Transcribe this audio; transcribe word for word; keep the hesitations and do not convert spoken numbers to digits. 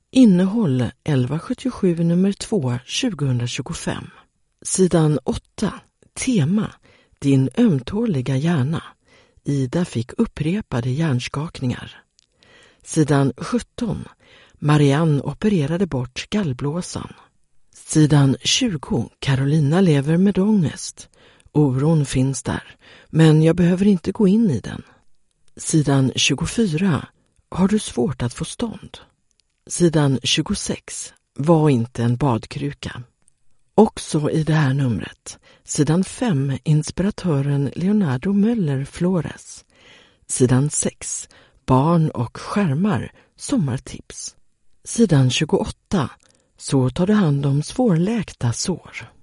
Innehåll elva sjuttiosju nummer två tjugohundratjugofem. Sidan åtta. Tema. Din ömtåliga hjärna. Ida fick upprepade hjärnskakningar. Sidan sjutton. Marianne opererade bort gallblåsan. Sidan tjugo. Carolina lever med ångest. Oron finns där, men jag behöver inte gå in i den. Sidan tjugofyra. Har du svårt att få stånd? Sidan tjugosex. Var inte en badkruka. Också i det här numret. Sidan fem. Inspiratören Leonardo Möller Flores. Sidan sex. Barn och skärmar. Sommartips. Sidan tjugoåtta. Så tar du hand om svårläkta sår.